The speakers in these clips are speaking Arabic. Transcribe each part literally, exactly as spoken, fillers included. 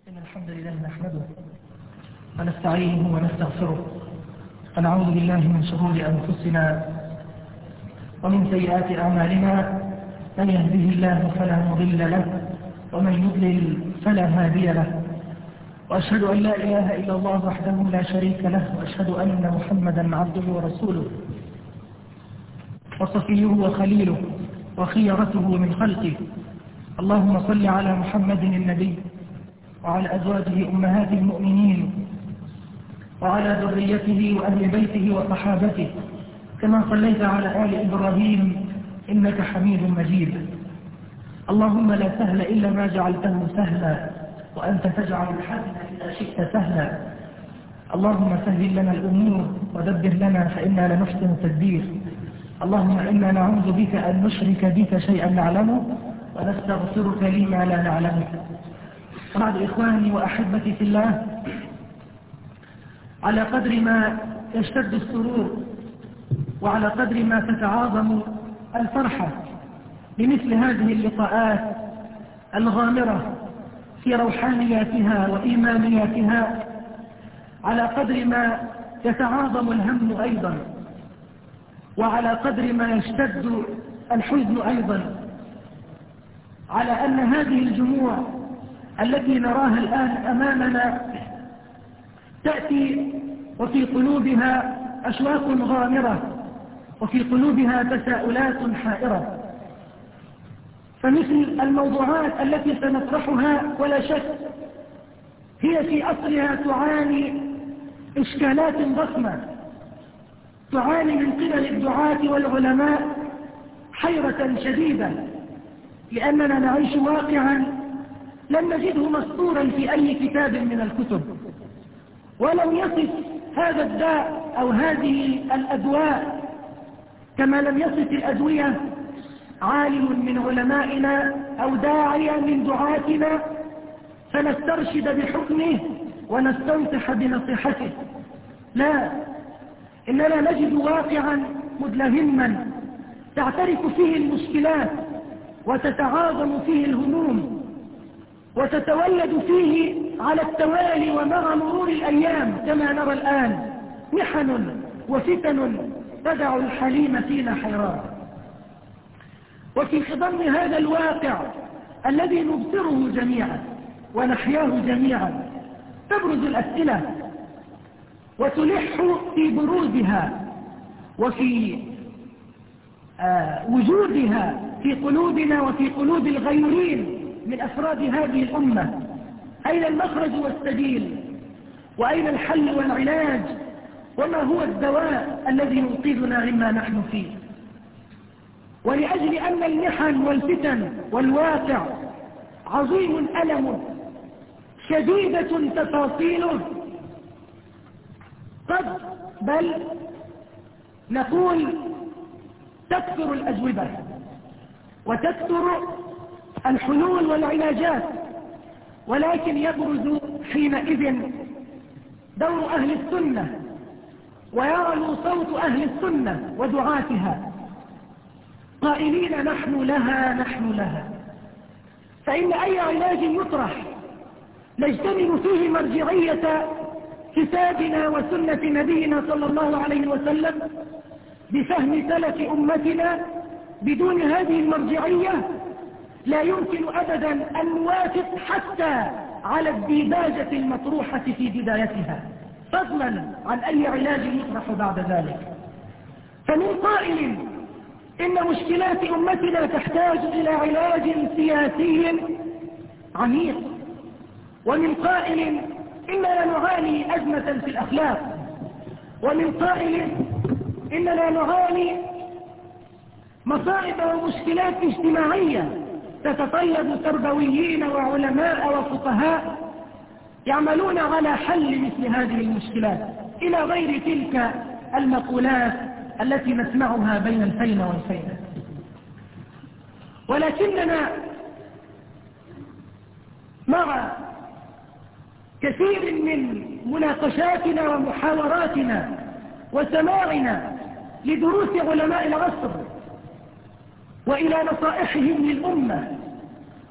إن الحمد لله نحمده ونستعينه ونستغفره ونعوذ بالله من شرور أنفسنا ومن سيئات أعمالنا. من يهده الله فلا مضل له ومن يضلل فلا هادي له، وأشهد أن لا إله إلا الله وحده لا شريك له، وأشهد أن محمدا عبده ورسوله وصفيه وخليله وخيرته من خلقه. اللهم صل على محمد النبي وعلى أزواجه أمهات المؤمنين وعلى ذريته وأهل بيته وصحابته كما صليت على آل إبراهيم إنك حميد مجيد. اللهم لا سهل إلا ما جعلته سهلا وأنت تجعل الحزن إذا شئت سهلا. اللهم سهل لنا الأمور ودبر لنا فإنا لنحسن التدبير. اللهم إنا نعوذ بك أن نشرك بك شيئا نعلمه ونستغفرك لما لا نعلمه. بعد إخواني وأحبتي في الله، على قدر ما يشتد السرور وعلى قدر ما تتعاظم الفرحة بمثل هذه اللقاءات الغامرة في روحانياتها وإيمانياتها، على قدر ما يتعاظم الهم أيضا، وعلى قدر ما يشتد الحزن أيضا على أن هذه الجموع التي نراها الآن أمامنا تأتي وفي قلوبها أشواق غامرة وفي قلوبها تساؤلات حائرة. فمثل الموضوعات التي سنطرحها ولا شك هي في أصلها تعاني إشكالات ضخمة، تعاني من قبل الدعاة والعلماء حيرة شديدة، لأننا نعيش واقعا لم نجده مسطورا في أي كتاب من الكتب، ولم يصف هذا الداء أو هذه الأدواء كما لم يصف الأدوية عالم من علمائنا أو داعية من دعاتنا فنسترشد بحكمه ونستنصح بنصيحته. لا، إننا نجد واقعا مدلهما تعترف فيه المشكلات وتتعاظم فيه الهموم وتتولد فيه على التوالي ومع مرور الأيام كما نرى الآن محن وفتن تدع الحليم فينا حيران. وفي خضم هذا الواقع الذي نبصره جميعا ونحياه جميعا تبرز الأسئلة وتلح في بروزها وفي آه وجودها في قلوبنا وفي قلوب الغيورين من أفراد هذه الأمة. أين المخرج والسبيل؟ وأين الحل والعلاج؟ وما هو الدواء الذي ينقذنا مما نحن فيه؟ ولأجل أن المحن والفتن والواقع عظيم ألم شديدة تفاصيله، قد بل نقول تكثر الأجوبة وتكثر الحلول والعلاجات، ولكن يبرز حينئذ دور أهل السنة ويعلو صوت أهل السنة ودعاتها قائلين نحن لها نحن لها. فإن أي علاج يطرح نجتمع فيه مرجعية كتابنا وسنة نبينا صلى الله عليه وسلم بفهم سلف أمتنا. بدون هذه المرجعية لا يمكن أبدا أن نوافق حتى على الديباجة المطروحة في بدايتها، فضلا عن أي علاج يطرح بعد ذلك. فمن قائل إن مشكلات أمتنا تحتاج إلى علاج سياسي عميق، ومن قائل إننا نعاني أزمة في الأخلاق، ومن قائل إننا نعاني مصائب ومشكلات اجتماعية تتطلب تربويين وعلماء وفقهاء يعملون على حل مثل هذه المشكلات، إلى غير تلك المقولات التي نسمعها بين الفين والفين. ولكننا مع كثير من مناقشاتنا ومحاوراتنا وسماعنا لدروس علماء العصر وإلى نصائحهم للأمة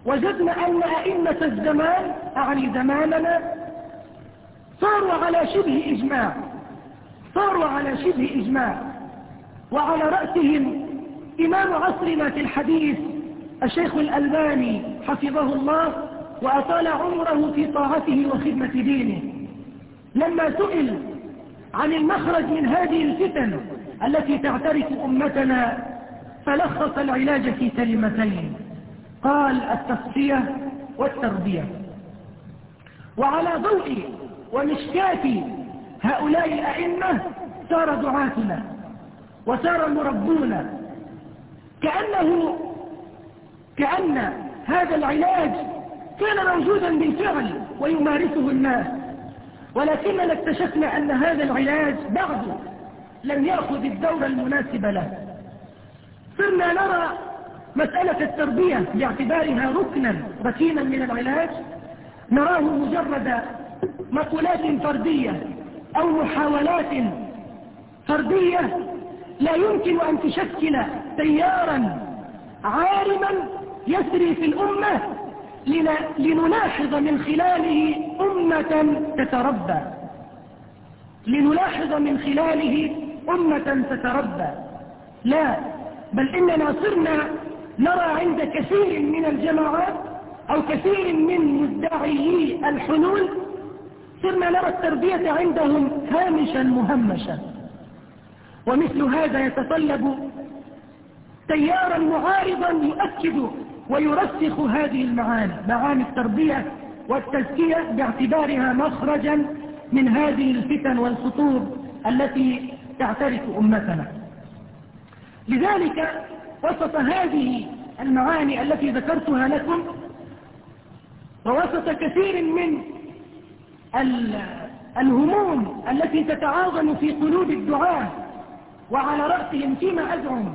وجدنا أن أئمة الزمان أعني زماننا صاروا على شبه إجماع صاروا على شبه إجماع وعلى رأسهم إمام عصرنا في الحديث الشيخ الألباني حفظه الله وأطال عمره في طاعته وخدمة دينه، لما سئل عن المخرج من هذه الفتن التي تعترف أمتنا فلخص العلاج في كلمتين، قال التصفية والتربية. وعلى ضوء ومشكاة هؤلاء الأئمة سار دعاتنا وسار مربونا، كأنه كأن هذا العلاج كان موجودا بالفعل ويمارسه الناس، ولكننا اكتشفنا أن هذا العلاج بعد لم يأخذ الدور المناسب له. صرنا نرى مسألة التربية باعتبارها ركنا ركينا من العلاج، نراه مجرد مقولات فردية أو محاولات فردية لا يمكن أن تشكل تيارا عارما يسري في الأمة لنلاحظ من خلاله أمة تتربى لنلاحظ من خلاله أمة تتربى لا، بل إننا صرنا نرى عند كثير من الجماعات أو كثير من مدعيي الحلول صرنا نرى التربية عندهم هامشا مهمشا، ومثل هذا يتطلب تيارا معارضا يؤكد ويرسخ هذه المعاني، معاني التربية والتزكية باعتبارها مخرجا من هذه الفتن والخطور التي تعترف أمتنا. لذلك وسط هذه المعاني التي ذكرتها لكم ووسط كثير من الهموم التي تتعاظم في قلوب الدعاة وعلى رأسهم فيما أزعم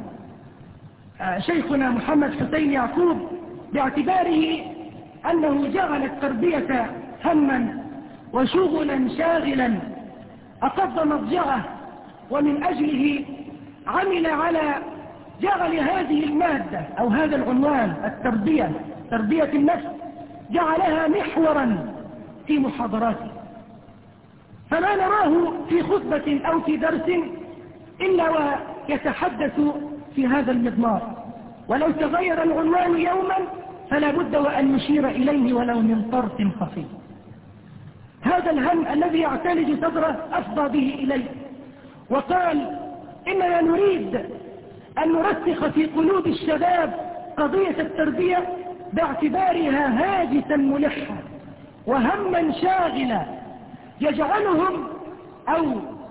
شيخنا محمد حسين يعقوب باعتباره أنه جعل التربية هما وشغلا شاغلا أقض مضجعه، ومن أجله عمل على جعل هذه المادة أو هذا العنوان التربية تربية النفس جعلها محورا في محاضراته، فلا نراه في خطبة أو في درس إلا ويتحدث في هذا المضمار، ولو تغير العنوان يوما فلا بد وأن نشير إليه ولو من طرف خفي. هذا الهم الذي يعتلج صدره أفضى به إليه وقال إننا نريد أن نرسخ في قلوب الشباب قضية التربية باعتبارها هاجسا ملحا وهما شاغلا يجعلهم أو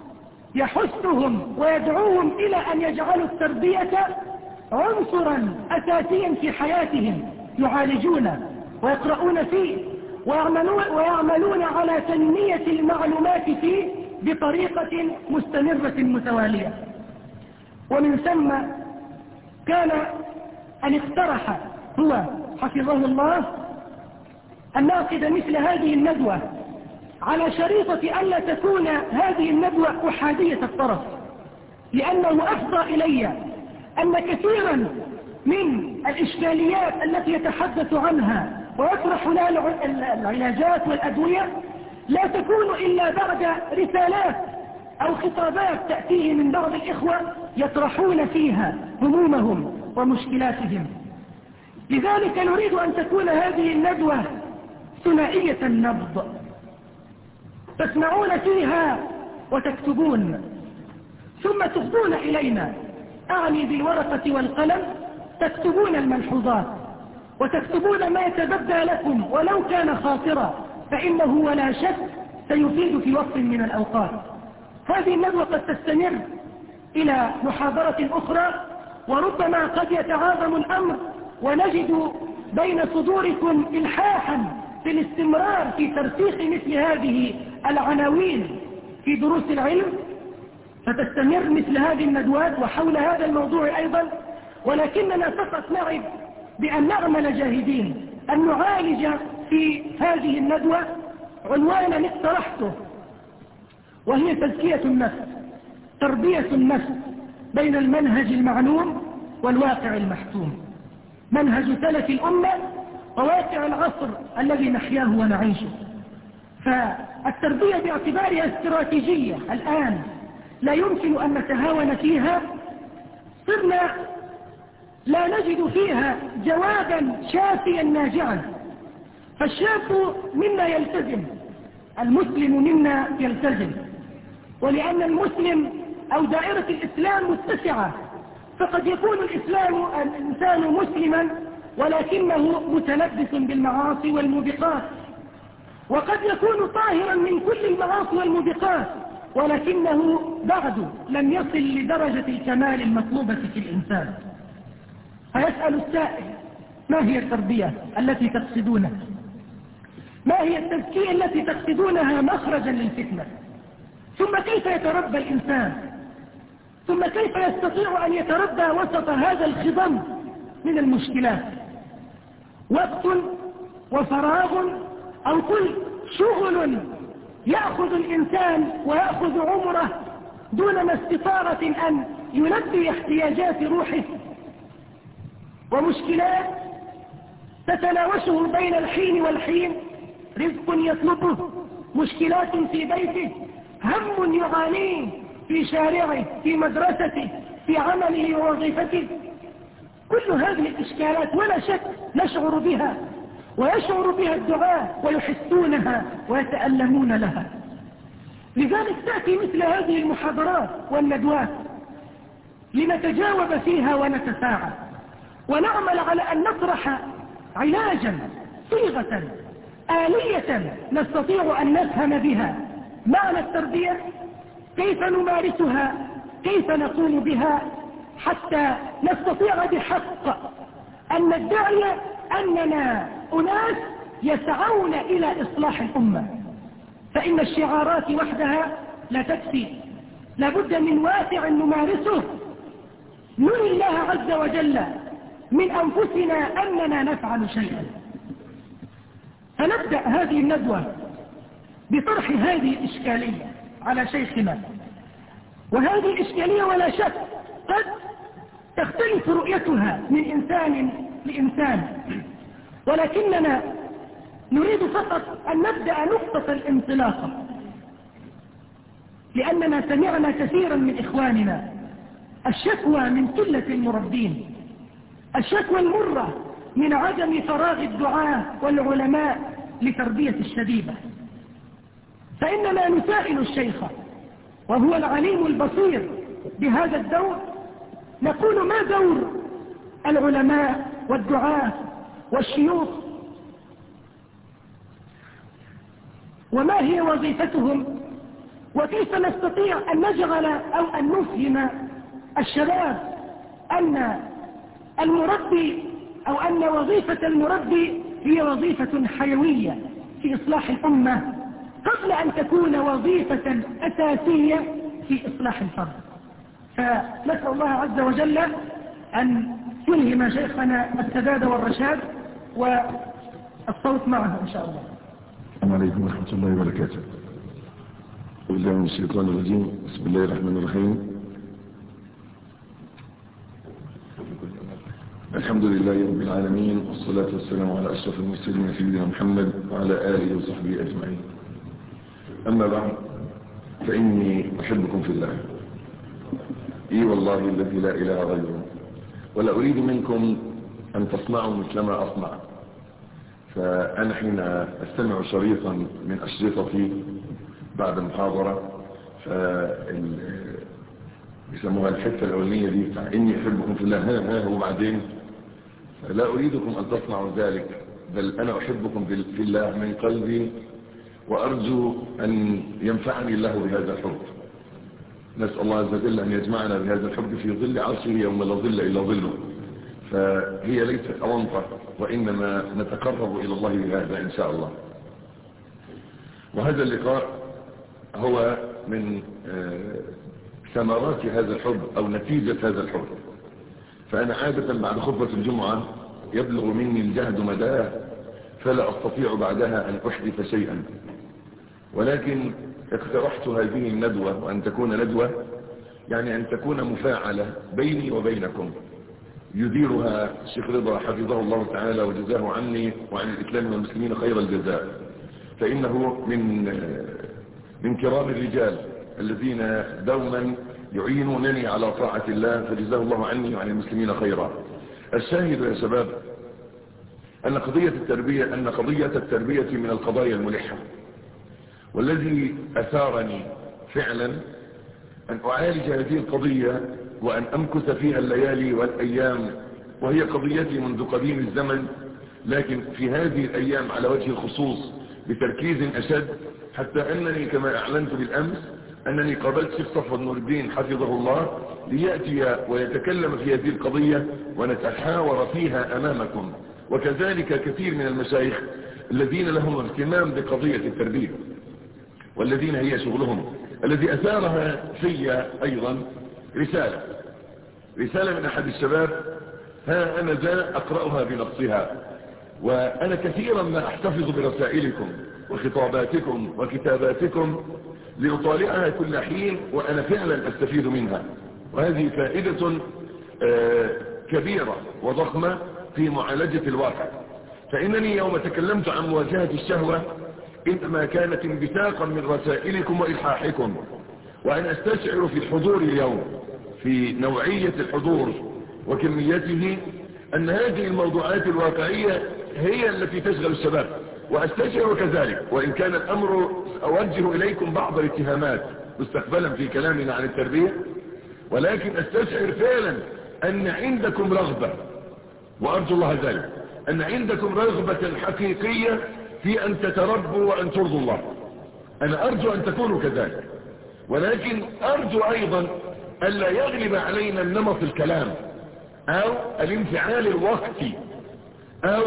يحثهم ويدعوهم إلى أن يجعلوا التربية عنصرا أساسيا في حياتهم يعالجون ويقرؤون فيه ويعملون, ويعملون على تنمية المعلومات فيه بطريقة مستمرة متوالية. ومن ثم كان أن اقترح هو حفظه الله أن نعقد مثل هذه الندوة على شريطة ألا تكون هذه الندوة أحادية الطرف، لأنه أفضى إلي أن كثيرا من الإشكاليات التي يتحدث عنها ويطرح لها العلاجات والأدوية لا تكون إلا بعد رسالات أو خطابات تأتيه من بعض الإخوة يطرحون فيها همومهم ومشكلاتهم. لذلك نريد أن تكون هذه الندوة ثنائية النبض، تسمعون فيها وتكتبون ثم تفضون إلينا، أعني بالورقة والقلم، تكتبون الملحوظات وتكتبون ما يتبدى لكم ولو كان خاطرا فإنه ولا شك سيفيد في وقت من الأوقات. هذه الندوة قد تستمر إلى محاضرة أخرى، وربما قد يتعاظم الأمر ونجد بين صدوركم إلحاحا في الاستمرار في ترسيخ مثل هذه العناوين في دروس العلم، فتستمر مثل هذه الندوات وحول هذا الموضوع أيضا، ولكننا فقط نعد بأن نعمل جاهدين أن نعالج في هذه الندوة عنوانا اقترحته، وهي تزكية النفس، تربية النفس بين المنهج المعلوم والواقع المحتوم، منهج سلف الأمة وواقع العصر الذي نحياه ونعيشه. فالتربية باعتبارها استراتيجية الآن لا يمكن أن نتهاون فيها، صرنا لا نجد فيها جوابا شافيا ناجعا. فالشاب منا يلتزم، المسلم منا يلتزم، ولأن المسلم أو دائرة الإسلام متسعة، فقد يكون الإسلام الإنسان مسلما ولكنه متلبس بالمعاصي والموبقات، وقد يكون طاهرا من كل المعاصي والموبقات ولكنه بعد لم يصل لدرجة الكمال المطلوبة في الإنسان. فيسأل السائل: ما هي التربية التي تقصدونها؟ ما هي التزكية التي تقصدونها مخرجا للفتنة؟ ثم كيف يتربى الإنسان؟ ثم كيف يستطيع أن يتربى وسط هذا الخضم من المشكلات؟ وقت وفراغ أو كل شغل يأخذ الإنسان ويأخذ عمره دون استطاعة أن يلبي احتياجات روحه، ومشكلات تتناوشه بين الحين والحين، رزق يطلبه، مشكلات في بيته، هم يعانيه في شارعه، في مدرسته، في عمله ووظيفته. كل هذه الإشكالات ولا شك نشعر بها، ويشعر بها الدعاة ويحسونها ويتألمون لها. لذلك تأتي مثل هذه المحاضرات والندوات لنتجاوب فيها ونتفاعل ونعمل على أن نطرح علاجا، صيغة آلية نستطيع أن نفهم بها معنى التربية، كيف نمارسها، كيف نقوم بها، حتى نستطيع بحق أن ندعي أننا أناس يسعون إلى إصلاح الأمة. فإن الشعارات وحدها لا تكفي، لابد من واسع نمارسه نري الله عز وجل من أنفسنا أننا نفعل شيئا. فنبدأ هذه الندوة بطرح هذه الإشكالية على شيخنا، وهذه الإشكالية ولا شك قد تختلف رؤيتها من إنسان لإنسان، ولكننا نريد فقط أن نبدأ نقطة الانطلاق، لأننا سمعنا كثيرا من إخواننا الشكوى من قلة المربين، الشكوى المرة من عدم فراغ الدعاة والعلماء لتربية الشبيبة. فإننا نسائل الشيخ وهو العليم البصير بهذا الدور، نقول: ما دور العلماء والدعاة والشيوخ، وما هي وظيفتهم، وكيف نستطيع أن نجعل أو أن نفهم الشباب أن المربي أو أن وظيفة المربي هي وظيفة حيوية في إصلاح الأمة قبل أن تكون وظيفة أساسية في إصلاح الفرد. فنسأل الله عز وجل أن يلهم شيخنا السداد والرشاد، والصوت معه إن شاء الله. السلام عليكم ورحمة الله وبركاته. بالله من الشيطان الرجيم، بسم الله الرحمن الرحيم. الحمد لله رب العالمين، والصلاة والسلام على أشرف المرسلين سيدنا محمد وعلى آله وصحبه أجمعين. أما بعد، فإني أحبكم في الله، إي والله الذي لا إله غيره، ولا أريد منكم أن تصنعوا مثل ما أصنع. فأنا حين أستمع شريطا من أشرطتي بعد المحاضرة، يسموها الحتة الأولية دي بتاع إني أحبكم في الله، ها ها وبعدين لا أريدكم أن تصنعوا ذلك، بل أنا أحبكم في الله من قلبي، وأرجو أن ينفعني الله بهذا الحب. نسأل الله عز وجل أن يجمعنا بهذا الحب في ظل عرشه يوم لا ظل إلا ظله. فهي ليست أونطة، وإنما نتقرب إلى الله بهذا إن شاء الله. وهذا اللقاء هو من ثمرات هذا الحب أو نتيجة هذا الحب. فأنا عادة بعد خطبة الجمعة يبلغ مني الجهد مداه، فلا أستطيع بعدها أن أحدث شيئا، ولكن اقترحت هذه الندوة وأن تكون ندوة، يعني أن تكون مفاعلة بيني وبينكم، يديرها الشيخ رضا حفظه الله تعالى وجزاه عني وعن الإسلام والمسلمين خير الجزاء، فإنه من من كرام الرجال الذين دوما يعينونني على طاعة الله، فجزاه الله عني وعن المسلمين خيرا. الشاهد يا شباب أن قضية التربية أن قضية التربية من القضايا الملحة، والذي أثارني فعلا أن أعالج هذه القضية وأن أمكث فيها الليالي والأيام، وهي قضيتي منذ قديم الزمن، لكن في هذه الأيام على وجه الخصوص بتركيز أشد، حتى أنني كما أعلنت بالأمس أنني قابلت شيخ صفوت نور الدين حفظه الله ليأتي ويتكلم في هذه القضية ونتحاور فيها أمامكم، وكذلك كثير من المشايخ الذين لهم اهتمام بقضية التربية والذين هي شغلهم. الذي أثارها في أيضا رسالة رسالة من أحد الشباب، ها أنا ذا أقرأها بنصها، وأنا كثيرا ما أحتفظ برسائلكم وخطاباتكم وكتاباتكم لأطالعها كل حين، وأنا فعلا أستفيد منها، وهذه فائدة كبيرة وضخمة في معالجة الواقع. فإنني يوم تكلمت عن مواجهة الشهوة إنما كانت انبثاقا من رسائلكم وإلحاحكم، وأنا أستشعر في الحضور اليوم في نوعية الحضور وكميته أن هذه الموضوعات الواقعية هي التي تشغل الشباب، وأستشعر كذلك، وإن كان الأمر أوجه إليكم بعض الاتهامات مستقبلا في كلامنا عن التربية، ولكن أستشعر فعلا أن عندكم رغبة، وأرجو الله ذلك، أن عندكم رغبة حقيقية في أن تتربوا وأن ترضوا الله. أنا أرجو أن تكونوا كذلك، ولكن أرجو أيضا ألا يغلب علينا النمط الكلام أو الانفعال الوقتي أو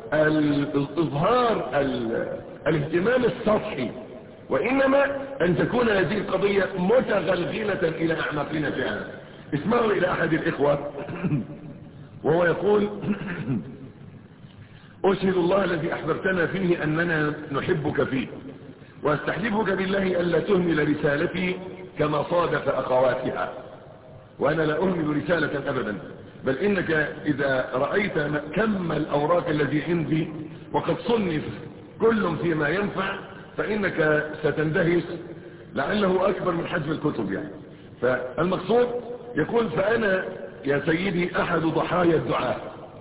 الإظهار الاهتمام السطحي، وإنما أن تكون هذه القضية متغلغلة إلى أعماقنا فعلا. اسمعوا إلى أحد الإخوة وهو يقول: أشهد الله الذي أحببتنا فيه أننا نحبك فيه، واستحلفك بالله ألا تهمل رسالتي كما صادف أخواتها. وأنا لا أهمل رسالة أبدا، بل إنك إذا رأيت كم الأوراق الذي عندي وقد صنف كل فيما ينفع فإنك ستندهش، لعله أكبر من حجم الكتب يعني. فالمقصود يقول: فأنا يا سيدي أحد ضحايا الدعاء،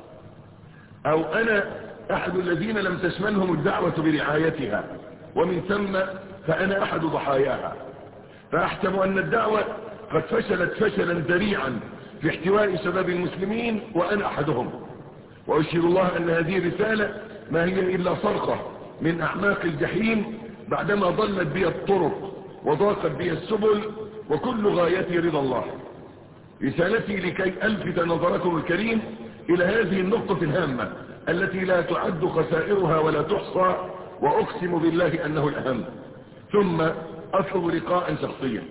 أو أنا أحد الذين لم تشملهم الدعوة برعايتها، ومن ثم فأنا أحد ضحاياها. فأحسب أن الدعوة قد فشلت فشلا ذريعا في احتواء شباب المسلمين، وأنا أحدهم. وأشهد الله أن هذه الرسالة ما هي إلا صرخة من أعماق الجحيم بعدما ضلت بي الطرق وضاقت بي السبل، وكل غايتي رضا الله. رسالتي لكي ألفت نظركم الكريم إلى هذه النقطة الهامة التي لا تعد خسائرها ولا تحصى، وأقسم بالله أنه الأهم. ثم أطلب لقاء شخصيا.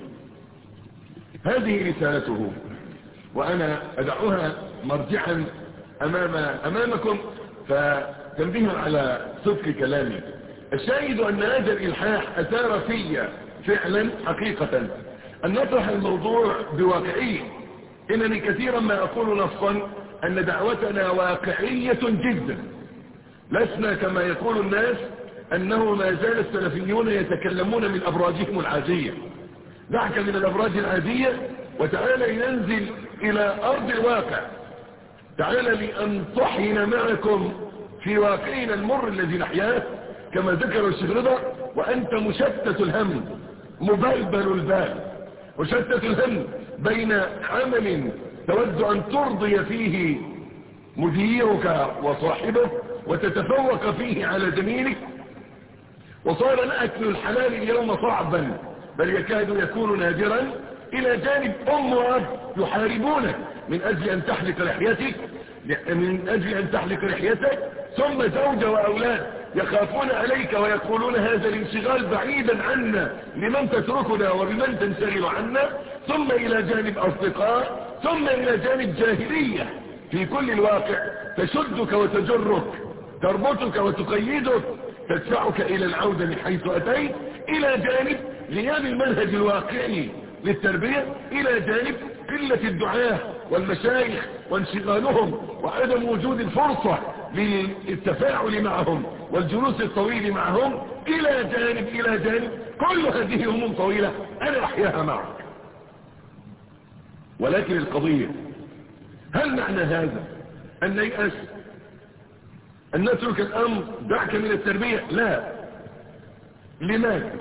هذه رسالته، وأنا أدعوها مرجعا أمام أمامكم فتنبيه على صدق كلامي. الشاهد أن هذا الإلحاح أثار في فعلا حقيقة أن نطرح الموضوع بواقعية. إنني كثيرا ما أقول نصا أن دعوتنا واقعية جدا، لسنا كما يقول الناس أنه ما زال السلفيون يتكلمون من أبراجهم العادية. دعك من الأبراج العادية وتعالى ننزل إلى أرض الواقع، تعالى لأنطحن معكم في واقعنا المر الذي نحياه كما ذكر الشيخ رضا. وأنت مشتت الهم مبلبل البال، مشتت الهم بين عمل تود أن ترضي فيه مديرك وصاحبه وتتفوق فيه على زميلك، وصار لأكل الحلال اليوم صعبا بل يكاد يكون نادرا، إلى جانب أم وأب يحاربونك من أجل أن تحلق لحيتك من أجل أن تحلق لحيتك ثم زوجة وأولاد يخافون عليك ويقولون هذا الانشغال بعيدا عنا لمن تتركنا وبمن تنشغل عنا، ثم إلى جانب أصدقاء، ثم إلى جانب جاهلية في كل الواقع تشدك وتجرك، تربطك وتقيدك، تدفعك إلى العودة من حيث أتيت، إلى جانب غياب المنهج الواقعي للتربية، إلى جانب قلة الدعاة والمشايخ وانشغالهم وعدم وجود الفرصة للتفاعل معهم والجلوس الطويل معهم إلى جانب إلى جانب، كل هذه هموم طويلة أنا أحياها معك. ولكن القضية، هل معنى هذا أن نيأس، أن نترك الأمر، دعك من التربية؟ لا. لماذا؟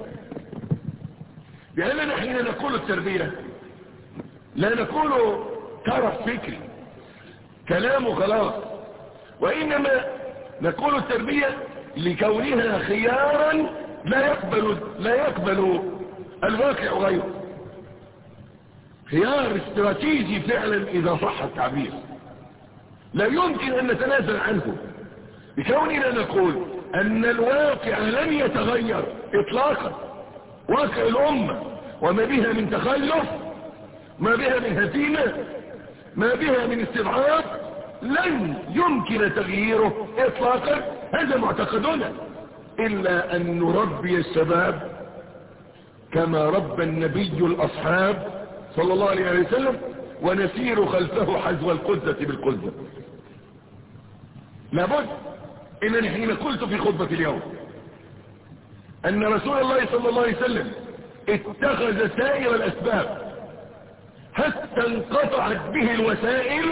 لأننا حين نقول التربية لا نقول طرف فكري كلام خلاص، وإنما نقول التربية لكونها خيارا لا يقبل لا يقبل الواقع غيره، خيار استراتيجي فعلا إذا صح التعبير، لا يمكن أن نتنازل عنه، بكوننا نقول أن الواقع لن يتغير إطلاقا. واقع الأمة وما بها من تخلف، ما بها من هزيمة، ما بها من استضعاف، لن يمكن تغييره إطلاقا. هذا معتقدنا، إلا أن نربي الشباب كما ربى النبي الأصحاب صلى الله عليه وسلم، ونسير خلفه حذو القزة بالقزة. لابد إنني حين قلت في خطبة اليوم أن رسول الله صلى الله عليه وسلم اتخذ سائر الأسباب حتى انقطعت به الوسائل،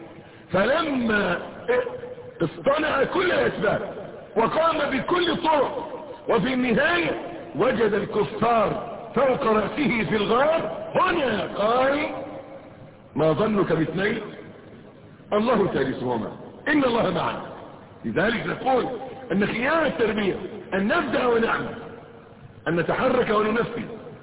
فلما اصطنع كل الأسباب وقام بكل الطرق، وفي النهاية وجد الكفار فوق رأسه في الغار، هنا قال: ما ظنك باثنين الله ثالثهما إن الله معنا. لذلك نقول أن خيار التربية أن نبدأ ونعمل، أن نتحرك وننفذ،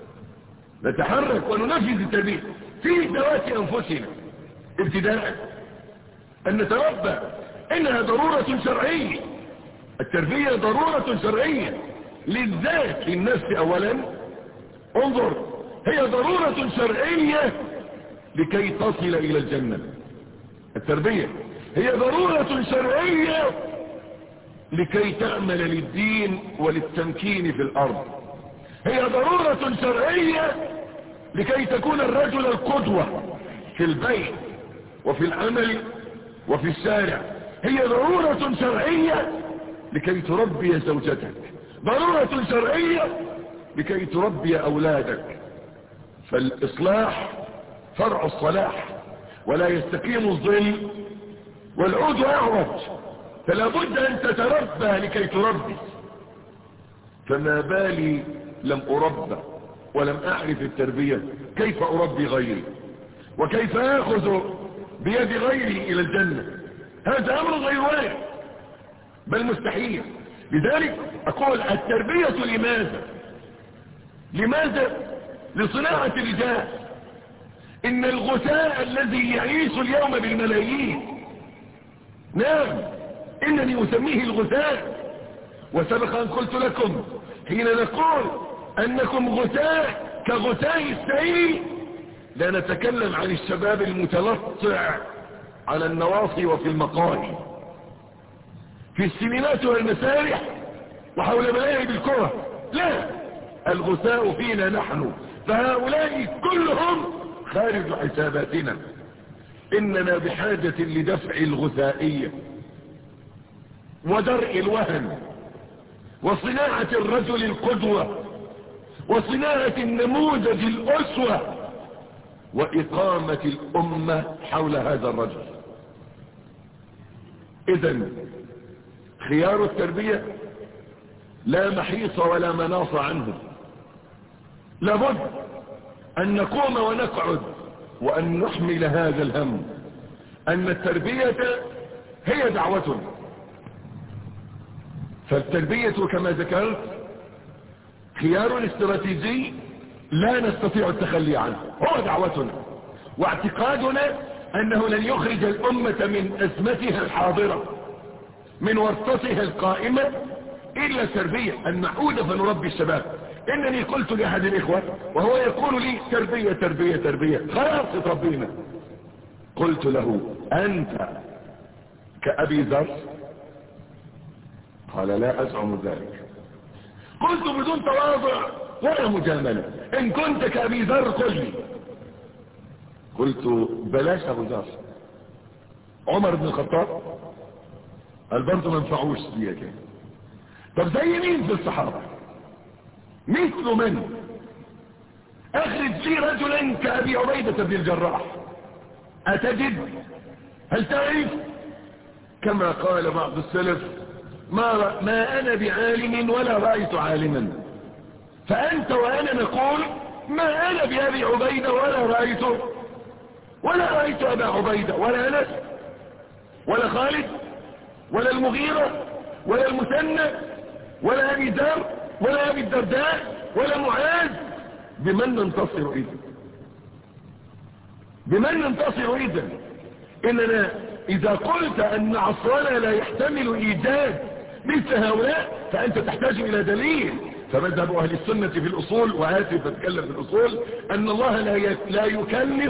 نتحرك وننفذ التربية في ذوات أنفسنا ابتداء، أن نتربى إنها ضرورة شرعية. التربية ضرورة شرعية للذات، للنفس أولا. انظر، هي ضرورة شرعية لكي تصل إلى الجنة. التربية هي ضرورة شرعية لكي تعمل للدين وللتمكين في الأرض. هي ضرورة شرعية لكي تكون الرجل القدوة في البيت وفي العمل وفي الشارع. هي ضرورة شرعية لكي تربي زوجتك، ضرورة شرعية لكي تربي أولادك. فالإصلاح فرع الصلاح، ولا يستقيم الظل والعود أعوج، فلا بد أن تتربى لكي تربي. فما بالي لم أربى ولم أعرف التربية، كيف أربي غيري وكيف أخذ بيد غيري إلى الجنة؟ هذا أمر غير وارد بل مستحيل. لذلك أقول التربية لماذا؟ لماذا؟ لصناعة الرجال. إن الغثاء الذي يعيش اليوم بالملايين، نعم إنني أسميه الغثاء، وسبق أن قلت لكم حين نقول أنكم غثاء كغثاء السيل، لا نتكلم عن الشباب المتلطع على النواصي وفي المقاهي في السينمات والمسارح وحول ملاعب الكرة، لا، الغثاء فينا نحن، فهؤلاء كلهم خارج حساباتنا. إننا بحاجة لدفع الغثائية ودرء الوهن وصناعة الرجل القدوة وصناعة النموذج الأسوة وإقامة الأمة حول هذا الرجل. إذن خيار التربية لا محيص ولا مناص عنه. لابد أن نقوم ونقعد وأن نحمل هذا الهم، أن التربية هي دعوتنا. فالتربية كما ذكرت خيار استراتيجي لا نستطيع التخلي عنه، هو دعوتنا واعتقادنا أنه لن يخرج الأمة من أزمتها الحاضرة، من ورطتها القائمة، إلا التربية المعودة. فنربي الشباب. إنني قلت لأحد الإخوة وهو يقول لي تربية تربية تربية، خلاص تربينا. قلت له أنت كأبي ذر؟ قال لا أزعم ذلك. قلت بدون تواضع ولا مجاملة، إن كنت كأبي ذر قل لي. قلت بلاش ابو ذر. عمر بن الخطاب قال برضه ما ينفعوش دي كده. طب زي مين في الصحابه؟ مثل من؟ اخرج لي رجلا كابي عبيده بن الجراح اتجد؟ هل تعرف؟ كما قال بعض السلف ما, ما انا بعالم ولا رايت عالما، فانت وانا نقول ما انا بابي عبيده ولا رايت ولا رايت ابا عبيده ولا انس ولا خالد ولا المغيرة ولا المثنى ولا ابي ذر ولا ابي الدرداء ولا معاذ. بمن ننتصر اذا؟ بمن ننتصر اذا؟ اننا اذا قلت ان عصرنا لا يحتمل ايجاد مثل هؤلاء فانت تحتاج الى دليل. فمذهب اهل السنة في الاصول، وآسف اتكلم في الاصول، ان الله لا لا يكلف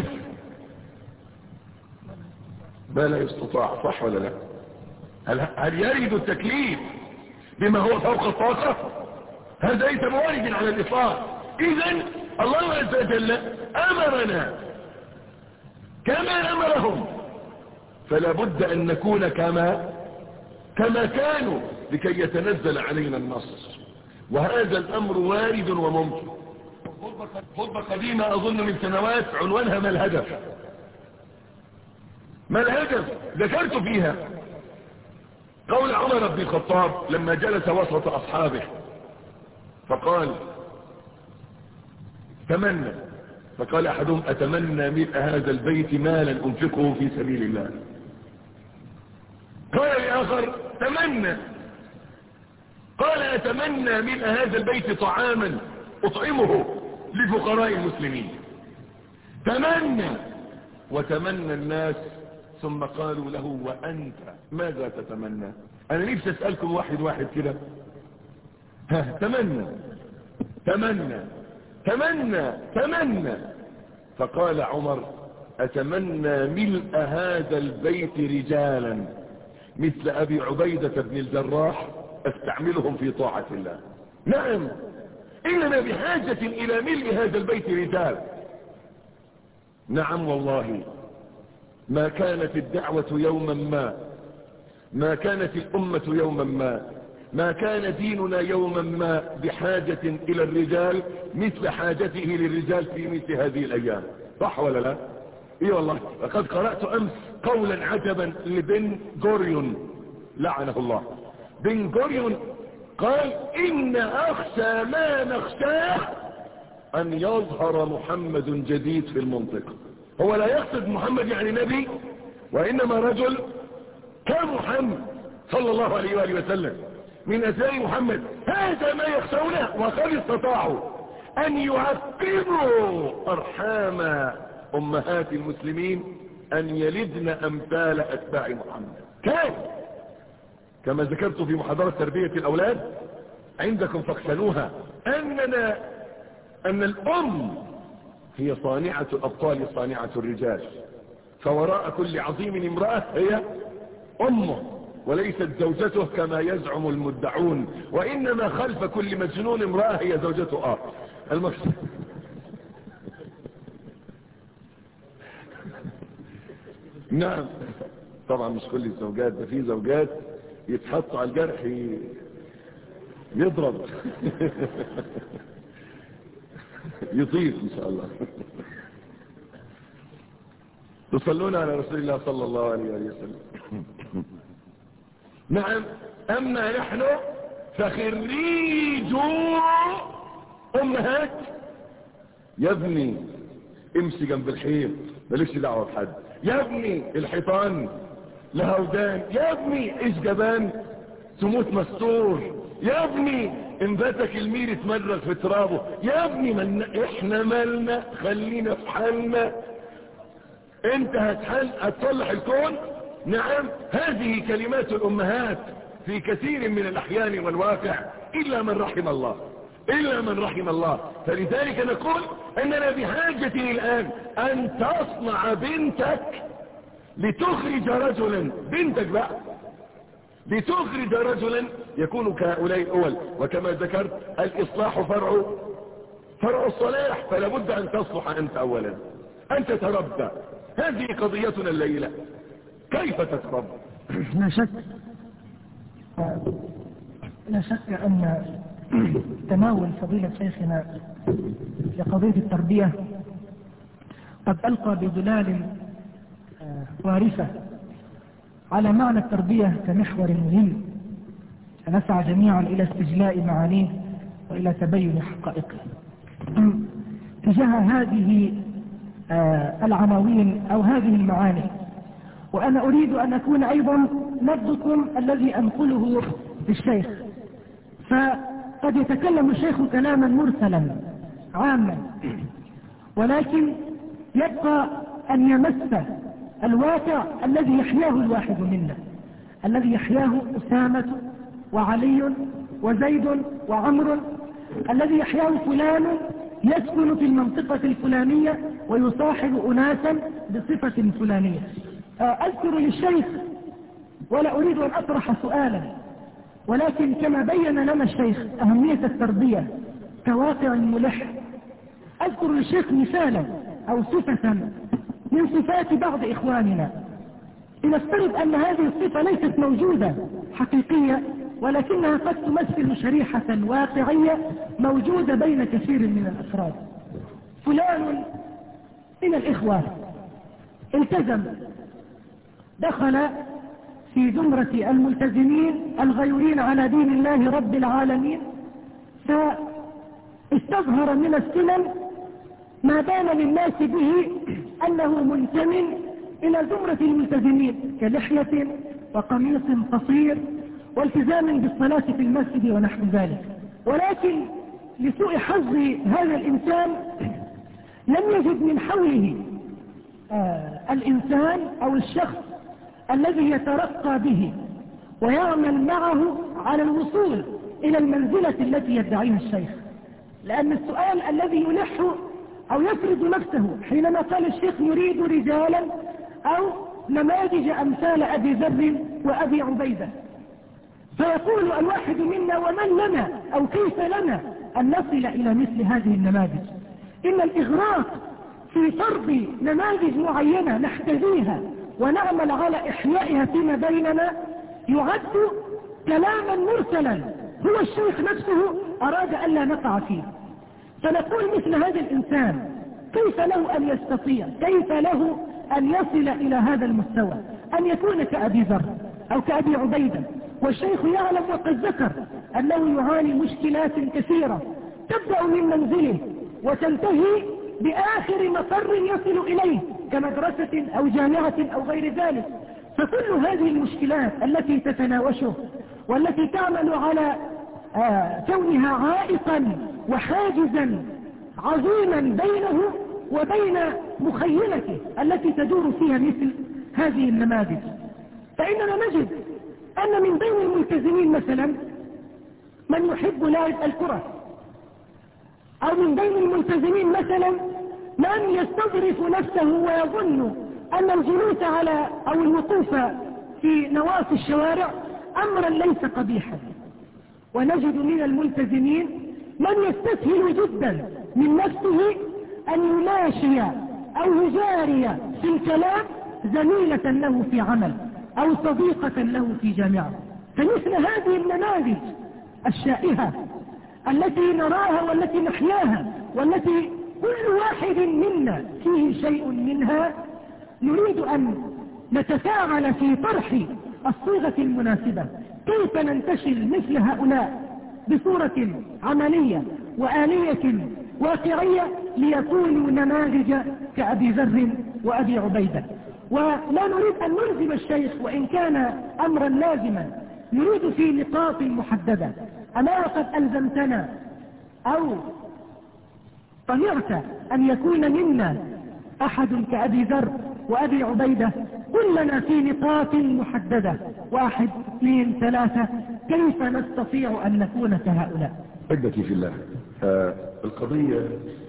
ما لا يستطاع. صح ولا لا؟ هل, هل يرد التكليف بما هو فوق الطاقة؟ هذا ليس موارد على الاطلاق. اذن الله عز وجل امرنا كما امرهم، فلا بد ان نكون كما كما كانوا لكي يتنزل علينا النصر. وهذا الامر وارد وممكن. خطبة قديمة اظن من سنوات عنوانها ما الهدف. ما الهدف؟ ذكرت فيها قول عمر بن الخطاب لما جلس وسط اصحابه فقال تمنى، فقال احدهم اتمنى ملء هذا البيت مالا انفقه في سبيل الله. قال الاخر تمنى، قال اتمنى ملء هذا البيت طعاما اطعمه لفقراء المسلمين. تمنى وتمنى الناس، ثم قالوا له وانت ماذا تتمنى؟ انا نفسي اسألكم واحد واحد كده، ها تمنى تمنى تمنى تمنى. فقال عمر اتمنى ملء هذا البيت رجالا مثل ابي عبيدة بن الجراح استعملهم في طاعة الله. نعم اننا بحاجة الى ملء هذا البيت رجال. نعم والله ما كانت الدعوة يوما ما، ما كانت الأمة يوما ما، ما كان ديننا يوما ما بحاجة إلى الرجال مثل حاجته للرجال في مثل هذه الأيام. صح ولا لا؟ إيه والله. لقد قرأت أمس قولا عجبا لبن غوريون لعنه الله. بن غوريون قال إن أخشى ما نخشاه أن يظهر محمد جديد في المنطقة. هو لا يقصد محمد يعني نبي، وإنما رجل كمحمد صلى الله عليه وآله وسلم من أسماء محمد. هذا ما يخشونه، وقد استطاعوا أن يعقبوا أرحام أمهات المسلمين أن يلدن أمثال أتباع محمد. كان كما ذكرت في محاضرة تربية الأولاد عندكم فاقتنوها أننا أن الأم هي صانعة الأبطال صانعة الرجال، فوراء كل عظيم امرأة هي أمه وليست زوجته كما يزعم المدعون، وإنما خلف كل مجنون امرأة هي زوجته. آه المقصود نعم طبعا مش كل الزوجات، ده في زوجات يتحطوا على الجرح يضرب يطير ان شاء الله. تصلون على رسول الله صلى الله عليه وسلم. نعم اما نحن فخريجو امهات. يا ابني امشي جنب الحيط مالكش دعوه بحد. يا ابني الحيطان لها ودان. يا ابني ايش جبان تموت مستور. يا ابني انباتك المير اتمرغ في ترابه. يا ابني من احنا مالنا، خلينا في حالنا. انت هتحل هتصلح الكون. نعم هذه كلمات الامهات في كثير من الاحيان والواقع، الا من رحم الله، الا من رحم الله. فلذلك نقول اننا بحاجة الان ان تصنع بنتك لتخرج رجلا، بنتك بقى لتخرج رجلا يكون كهؤلاء الاول. وكما ذكرت الاصلاح فرع فرع الصلاح، فلا بد ان تصلح انت اولا. أن تتربى. هذه قضيتنا الليلة، كيف تتربى؟ لا شك لا شك أن تناول فضيلة شيخنا لقضية التربية قد ألقى بدلال وارثة على معنى التربية كمحور مهم، نسعى جميعا إلى استجلاء معانيه وإلى تبين حقائقه. تجاه هذه العناوين أو هذه المعاني، وأنا أريد أن أكون أيضا نبضكم الذي أنقله للشيخ، فقد يتكلم الشيخ كلاما مرسلا عاما، ولكن يبقى أن يمس الواقع الذي يحياه الواحد منا، الذي يحياه أسامة وعلي وزيد وعمر، الذي يحياه فلان يسكن في المنطقة الفلانية ويصاحب أناسا بصفة فلانية. أذكر للشيخ ولا أريد أن أطرح سؤالا، ولكن كما بين لنا الشيخ أهمية التربية كواقع ملح، أذكر للشيخ مثالا أو صفة من صفات بعض إخواننا. لنفترض أن هذه الصفة ليست موجودة حقيقية، ولكنها قد تمثل شريحة واقعية موجودة بين كثير من الأفراد. فلان من الإخوة التزم، دخل في زمرة الملتزمين الغيورين على دين الله رب العالمين، فاستظهر من السنن ما بان للناس به أنه منتمٍ إلى زمرة الملتزمين كلحية وقميص قصير والتزام بالصلاة في المسجد ونحو ذلك. ولكن لسوء حظ هذا الإنسان لم يجد من حوله آه الإنسان أو الشخص الذي يترقى به ويعمل معه على الوصول إلى المنزلة التي يدعيها الشيخ. لأن السؤال الذي يلح أو يفرض نفسه حينما قال الشيخ يريد رجالا أو نماذج أمثال أبي ذر وأبي عبيدة، فيقول الواحد منا ومن لنا أو كيف لنا أن نصل إلى مثل هذه النماذج؟ إن الإغراق في فرض نماذج معينة نحتذيها ونعمل على إحيائها فيما بيننا يعد كلاما مرسلا هو الشيخ نفسه أراد أن لا نقع فيه. فنقول مثل هذا الإنسان كيف له أن يستطيع، كيف له أن يصل إلى هذا المستوى، أن يكون كأبي ذر أو كأبي عبيدة، والشيخ يعلم وقد ذكر أنه يعاني مشكلات كثيرة تبدأ من منزله وتنتهي بآخر مقر يصل إليه كمدرسة أو جامعة أو غير ذلك. فكل هذه المشكلات التي تتناوشه والتي تعمل على آه كونها عائقا وحاجزا عظيما بينه وبين مخيلته التي تدور فيها مثل هذه النماذج. فإننا نجد أن من بين الملتزمين مثلا من يحب لعب الكرة، أو من بين الملتزمين مثلا من يستظرف نفسه ويظن أن الجلوس على أو الوقوف في نواصي الشوارع أمرا ليس قبيحا. ونجد من الملتزمين من يستسهل جدا من نفسه أن يماشي أو يجاري في الكلام زميلة له في عمل أو صديقة له في جامعة. فمثل هذه النماذج الشائهة التي نراها والتي نحياها والتي كل واحد منا فيه شيء منها، نريد أن نتفاعل في طرح الصيغة المناسبة كيف ننتشل مثل هؤلاء بصورة عملية وآلية واقعية ليكونوا نماذج كأبي ذر وأبي عبيدة. ولا نريد أن نلزم الشيخ وإن كان أمرا لازما، نريد في نقاط محددة. أما وقد ألزمتنا أو طمعت أن يكون منا أحد كأبي ذر وأبي عبيدة، كلنا في نقاط محددة، واحد اثنين ثلاثة، كيف نستطيع أن نكون كهؤلاء؟ أحبتي في الله، آه القضية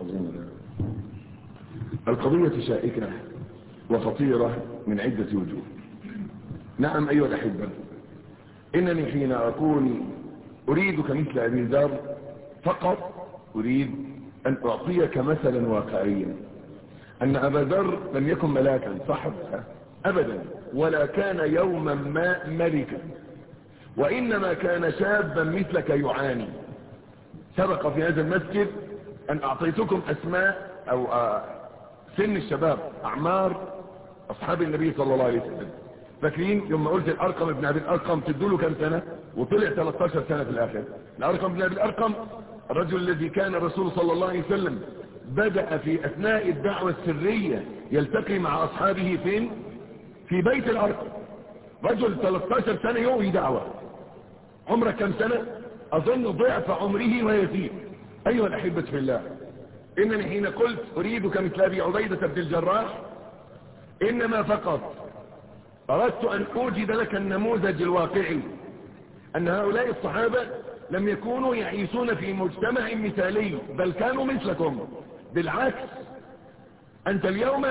القضية شائكة وخطيرة من عدة وجوه. نعم أيها الأحبة، إنني حين أقول أريدك مثل أبي ذر فقط أريد أن أعطيك مثلا واقعيا أن أبا ذر لم يكن ملاكا صح أبدا، ولا كان يوما ما ملكا، وإنما كان شابا مثلك يعاني. سبق في هذا المسجد أن أعطيتكم أسماء أو سن الشباب، أعمار أصحاب النبي صلى الله عليه وسلم. فاكرين يوم ما قلت الأرقم ابن أبي الأرقم تدوله كم سنة وطلع ثلاثة عشر سنة في الآخر. الأرقم ابن أبي الأرقم الرجل الذي كان الرسول صلى الله عليه وسلم بدأ في أثناء الدعوة السرية يلتقي مع أصحابه فين؟ في بيت الأرقم. رجل ثلاثة عشر سنة يومي دعوة. عمرك كم سنة؟ أظن ضعف عمره ويزيد. أيها الأحبة في الله، إنني حين قلت أريدك مثل أبي عبيدة بن الجراح إنما فقط أردت أن أوجد لك النموذج الواقعي، أن هؤلاء الصحابة لم يكونوا يعيشون في مجتمع مثالي، بل كانوا مثلكم. بالعكس، أنت اليوم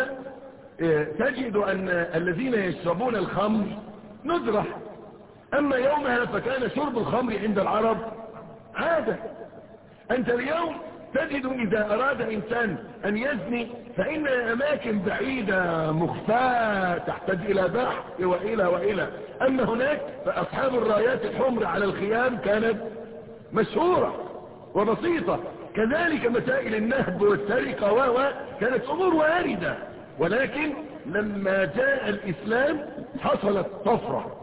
تجد أن الذين يشربون الخمر ندرة، أما يومها فكان شرب الخمر عند العرب عادة. أنت اليوم تجد إذا أراد إنسان أن يزني فإن أماكن بعيدة مخفاة تحتاج إلى بحث وإلى وإلى. أما هناك فأصحاب الرايات الحمر على الخيام كانت مشهورة وبسيطة. كذلك مسائل النهب والسرقة و كانت أمور واردة، ولكن لما جاء الإسلام حصلت طفرة.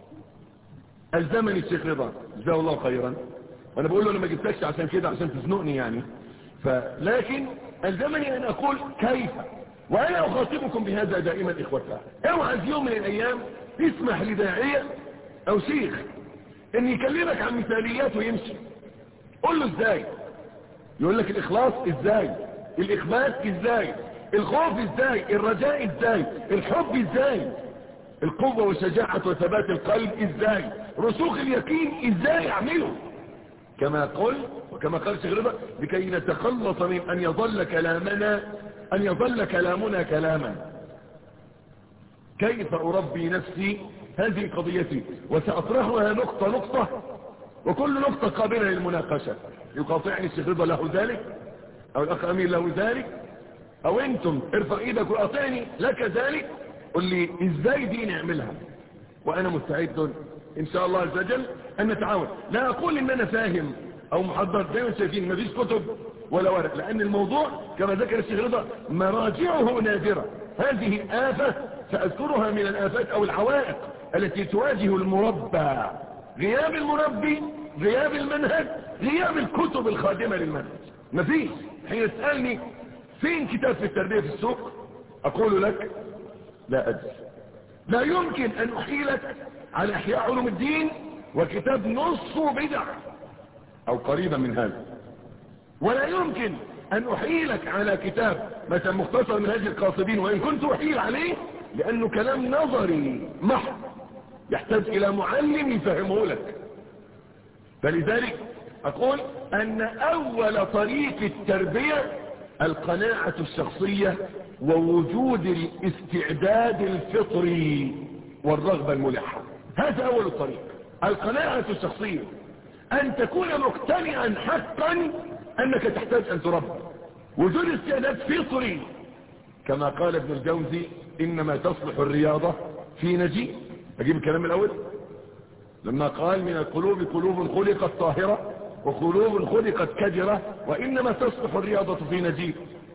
الزمن الشيخ رضا جزاه الله خيرا، وانا بقول له انا ما جبتكش عشان كده عشان تزنقني يعني، فلكن الزمني ان اقول كيف، وانا اخاطبكم بهذا دائما اخوتها. اوعى في يوم من الايام تسمح لداعية او شيخ ان يكلمك عن مثاليات ويمشي. قول له ازاي؟ يقول لك الاخلاص ازاي، الاخبات ازاي، الخوف ازاي، الرجاء ازاي، الحب ازاي، القوة والشجاعة وثبات القلب ازاي، رسوخ اليقين ازاي اعمله. كما قل وكما قال الشيخ رضا لكي نتخلص من ان يظل كلامنا ان يظل كلامنا كلاما. كيف اربي نفسي؟ هذه قضيتي، وسأطرحها نقطة نقطة، وكل نقطة قابلة للمناقشة. يقاطعني الشيخ رضا له ذلك، او الاخ امير له ذلك، او انتم ارفع ايدك وقاطعني لك ذلك، قل لي ازاي دي نعملها، وانا مستعد ان شاء الله عز وجل ان نتعاون. لا اقول ان انا فاهم او محضر، زي ما شايفين مفيش كتب ولا ورق، لان الموضوع كما ذكر الشيخ رضا مراجعه نادرة. هذه آفة سأذكرها من الآفات او العوائق التي تواجه المربى: غياب المربي، غياب المنهج، غياب الكتب الخادمة للمنهج. مفيش. حين تسألني فين كتاب في التربية في السوق، اقول لك لا أدري. لا يمكن ان احيلك على احياء علوم الدين وكتاب نصه بدع او قريبا من هذا، ولا يمكن ان احيلك على كتاب مثلا مختصر منهج القاصدين، وان كنت احيل عليه لانه كلام نظري محض يحتاج الى معلم يفهمه لك. فلذلك اقول ان اول طريق التربية القناعة الشخصية ووجود الاستعداد الفطري والرغبة الملحة. هذا اول الطريق، القناعة الشخصية، ان تكون مقتنعا حقا انك تحتاج ان تربى. وجود استعداد فطري، كما قال ابن الجوزي انما تصلح الرياضة في نجيب. اجيب الكلام الاول لما قال من القلوب قلوب خلقت طاهرة وقلوب خلقت كجرة وانما تصلح الرياضة في نجيب.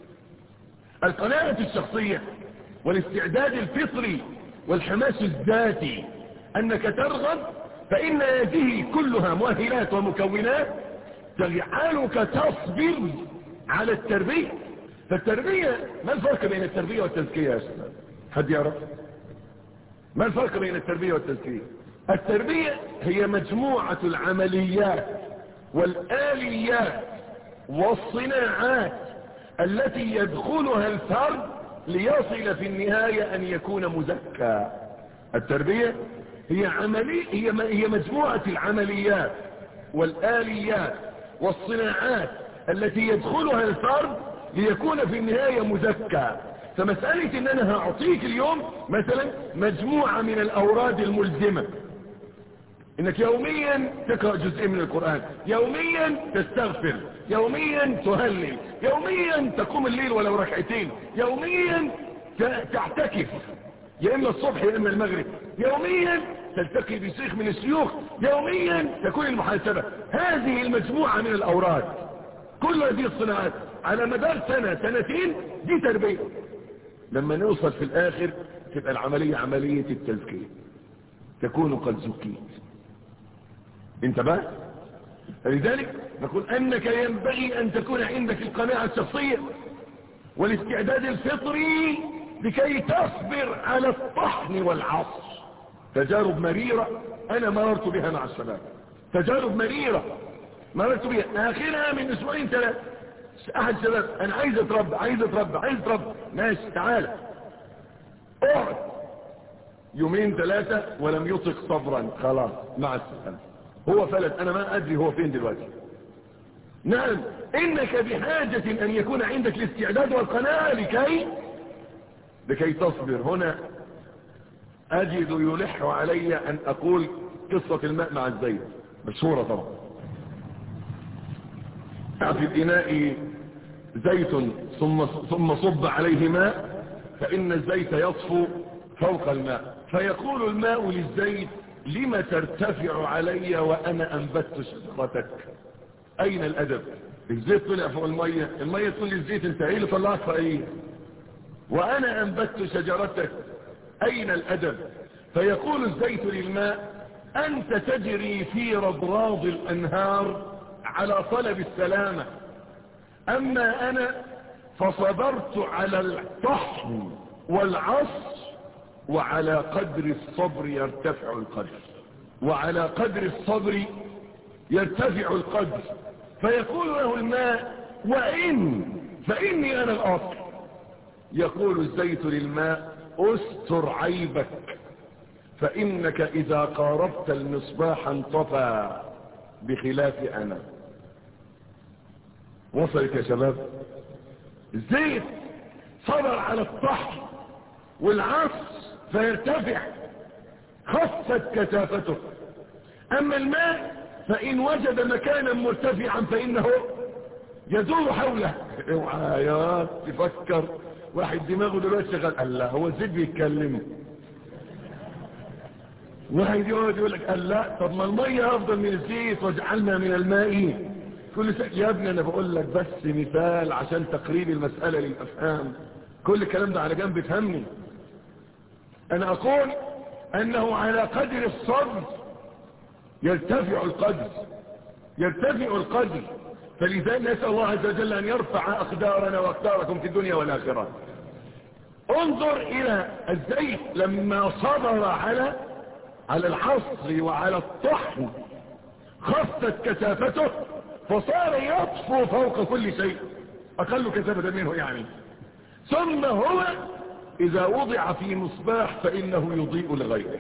القناعة الشخصية والاستعداد الفطري والحماس الذاتي انك ترغب، فان هذه كلها مؤهلات ومكونات تجعلك تصبر على التربية. فالتربية، ما الفرق بين التربية والتزكية يا شباب؟ حد يعرف ما الفرق بين التربية والتزكية؟ التربية هي مجموعة العمليات والآليات والصناعات التي يدخلها الفرد ليصل في النهاية أن يكون مزكى. التربية هي عملية، هي هي مجموعة العمليات والآليات والصناعات التي يدخلها الفرد ليكون في النهاية مزكى. فمسألة ان انا هعطيك اليوم مثلا مجموعة من الاوراد الملزمة، انك يوميا تقرأ جزء من القرآن، يوميا تستغفر، يوميا تهلل، يوميا تقوم الليل ولو ركعتين، يوميا تعتكف يا اما الصبح يا اما المغرب، يوميا تلتقي بشيخ من الشيوخ، يوميا تكون المحاسبة. هذه المجموعة من الاوراد، كل هذه الصناعات على مدار سنة سنتين، دي تربية. لما نوصل في الاخر تبقى العملية عملية التزكية، تكون قد زكيت. انتبه. لذلك نقول انك ينبغي ان تكون عندك القناعة الشخصية والاستعداد الفطري لكي تصبر على الطحن والعصر. تجارب مريرة انا مررت بها مع الشباب، تجارب مريرة مررت بها. اخرها من اسبوعين ثلاثة احد الشباب انا عايز اتربى عايز اتربى عايز اتربى ماشي تعالى اقعد. يومين ثلاثة ولم يطق صبرا، خلاص مع السلامة، هو فلت. انا ما ادري هو فين دلوقتي. نعم انك بحاجة ان يكون عندك الاستعداد والقناعة لكي لكي تصبر. هنا اجد يلح علي ان اقول قصة الماء مع الزيت، مشهورة طبعا. في الاناء زيت ثم ثم صب عليه ماء فان الزيت يطفو فوق الماء، فيقول الماء للزيت لم ترتفع علي وانا انبت شجرتك؟ اين الادب؟ الزيت طلع فوق المية، المية تقول للزيت انت ايه اللي طلعت فوقيه؟ وانا انبت شجرتك، اين الادب؟ فيقول الزيت للماء انت تجري في رضراض الانهار على طلب السلامة، اما انا فصبرت على الطحن والعصر، وعلى قدر الصبر يرتفع القدر، وعلى قدر الصبر يرتفع القدر. فيقول له الماء وإن فإني أنا الأصل. يقول الزيت للماء استر عيبك، فإنك إذا قاربت المصباح انطفى بخلاف أنا. وصلت يا شباب؟ الزيت صبر على الطحن والعصر فيرتفع، خفت كثافته. اما الماء فان وجد مكانا مرتفعا فانه يدور حوله. اوعى يا تفكر واحد دماغه دلوقتي شغال قال لا هو الزيت بيتكلم، واحد يقعد يقول لك قال لا طب ما الميه افضل من الزيت وجعلنا من الماء كل شيء. يا ابني انا بقول لك بس مثال عشان تقريب المساله للافهام، كل الكلام ده على جنب فهمني. انا اقول انه على قدر الصبر يرتفع القدر، يرتفع القدر. فلذلك نسأل الله عز وجل ان يرفع اقدارنا واقداركم في الدنيا والاخرة. انظر الى الزيت لما صبر على على العصر وعلى الطحن خفت كثافته فصار يطفو فوق كل شيء اقل كثافة منه يعني. ثم هو إذا وضع في مصباح فإنه يضيء لغيره،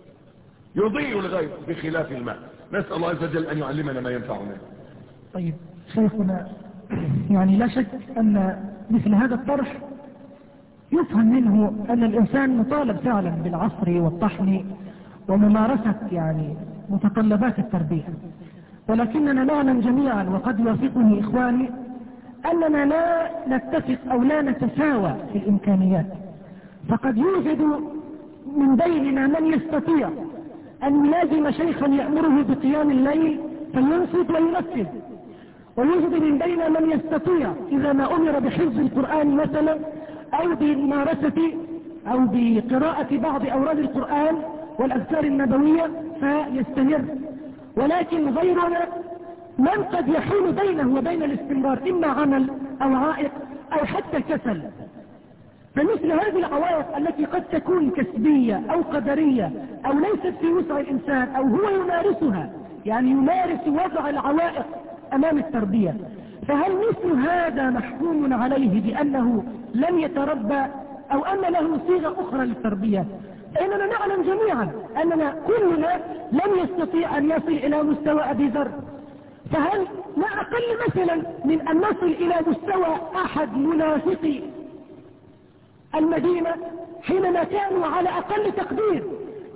يضيء لغيره بخلاف الماء. نسأل الله عز وجل أن يعلمنا ما ينفعنا. طيب شيخنا، يعني لا شك أن مثل هذا الطرح يفهم منه أن الإنسان مطالب فعلا بالعصر والطحن وممارسة يعني متطلبات التربية، ولكننا نعلم جميعا وقد يوافقني إخواني أننا لا نتفق أو لا نتساوى في الإمكانيات. فقد يوجد من بيننا من يستطيع أن يلازم شيخا يأمره بقيام الليل فينصت وينفذ، ويوجد من بيننا من يستطيع إذا ما أمر بحفظ القرآن مثلا أو بممارسة أو بقراءة بعض أوراد القرآن والأذكار النبوية فيستمر. ولكن غيرنا من قد يحول بينه وبين الاستمرار إما عمل أو عائق أو حتى كسل. فمثل هذه العوائق التي قد تكون كسبية أو قدرية أو ليست في وسع الإنسان أو هو يمارسها، يعني يمارس وضع العوائق أمام التربية، فهل مثل هذا محكوم عليه بأنه لم يتربى أو أن له صيغة أخرى للتربية؟ إننا نعلم جميعا أننا كلنا لم يستطيع أن يصل إلى مستوى أبي ذر، فهل لا أقل مثلا من أن نصل إلى مستوى أحد منافقي المدينة حينما كانوا على أقل تقدير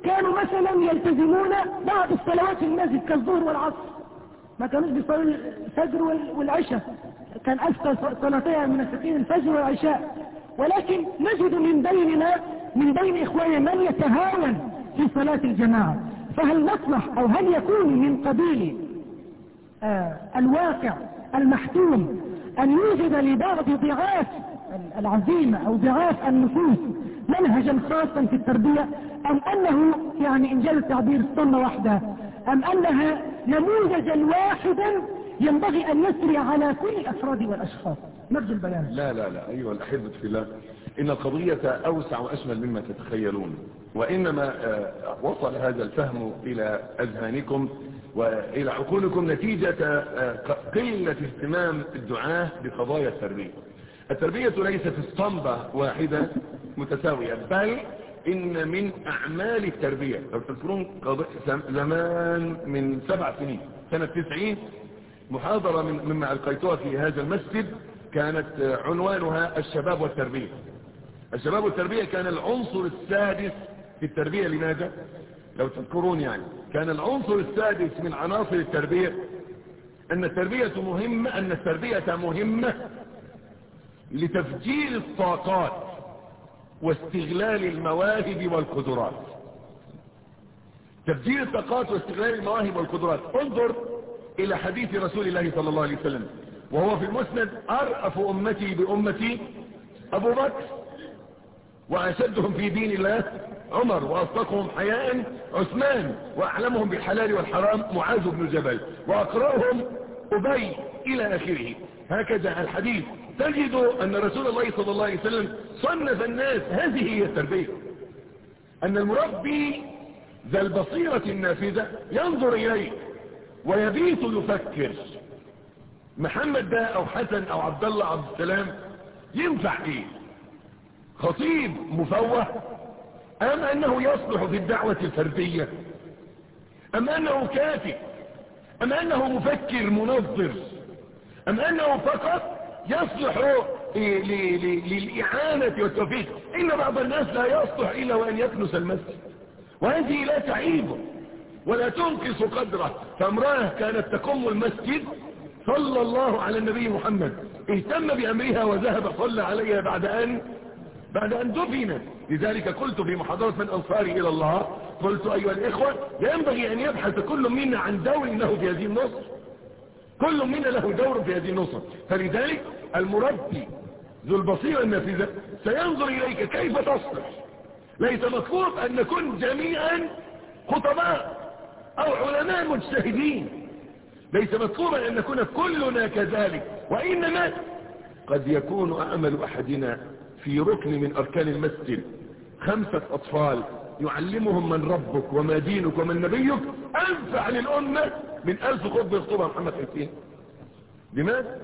كانوا مثلا يلتزمون بعض الصلوات في المسجد كالظهر والعصر، ما كانوش بيصلوا الفجر والعشاء، كان أكثر صلاتين المنافقين الفجر والعشاء. ولكن نجد من بيننا من بين إخواننا من يتهاون في صلاة الجماعة. فهل نصلح أو هل يكون من قبيل آه الواقع المحتوم أن يوجد لبعض ضعاف العزيمة أو ضعاف النفوس منهجا خاصا في التربية، أم أنه يعني إن جاء التعبير السنة واحدة، أم أنها نموذجا واحدا ينبغي أن يسري على كل الأفراد والأشخاص؟ نرجو البيان. لا لا لا أيها الأحبة في الله، إن القضية أوسع وأشمل مما تتخيلون، وإنما وصل هذا الفهم إلى أذهانكم وإلى عقولكم نتيجة قلة اهتمام الدعاة بقضايا التربية. التربية ليست اسطمبة واحدة متساوية، بل إن من أعمال التربية، لو تذكرون زمان من سبع سنين سنة تسعين محاضرة من مما ألقيتها في هذا المسجد كانت عنوانها الشباب والتربية. الشباب والتربية كان العنصر السادس في التربية. لماذا؟ لو تذكرون يعني كان العنصر السادس من عناصر التربية أن التربية مهمة أن التربية مهمة لتفجير الطاقات واستغلال المواهب والقدرات. تفجير الطاقات واستغلال المواهب والقدرات. انظر إلى حديث رسول الله صلى الله عليه وسلم وهو في المسند: أرأف أمتي بأمتي أبو بكر، وأشدهم في دين الله عمر، وأصدقهم حياء عثمان، وأعلمهم بالحلال والحرام معاذ بن جبل، وأقرأهم أبي، إلى آخره. هكذا الحديث. تجد أن رسول الله صلى الله عليه وسلم صنف الناس. هذه هي التربية، أن المربي ذا البصيرة النافذة ينظر إليك ويبيت يفكر: محمد ده أو حسن أو عبد الله عبد السلام ينفع إيه؟ خطيب مفوه، أم أنه يصلح في الدعوة الفردية، أم أنه كاتب، أم أنه مفكر منظر، أم أنه فقط يصلح للإعانة والتوفيق؟ إن بعض الناس لا يصلح إلا وأن يكنس المسجد، وهذه لا تعيبه ولا تنقص قدره. فامرأة كانت تقوم المسجد صلى الله على النبي محمد، اهتم بأمرها وذهب صلى عليها بعد أن بعد أن دفنت. لذلك قلت في محاضرة من أنصاري إلى الله، قلت: أيها الإخوة، ينبغي أن يبحث كل منا عن دور له في هذه النصر. كل منا له دور في هذه النصر. فلذلك المربي ذو البصيرة النافذة سينظر إليك كيف تصلح. ليس مطلوب أن نكون جميعا خطباء أو علماء مجتهدين، ليس مطلوبا أن نكون كلنا كذلك، وإنما قد يكون أعمل أحدنا في ركن من أركان المسجد خمسة أطفال يعلمهم من ربك وما دينك ومن نبيك أنفع للأمة من ألف خطبة يخطبها محمد حسين. لماذا؟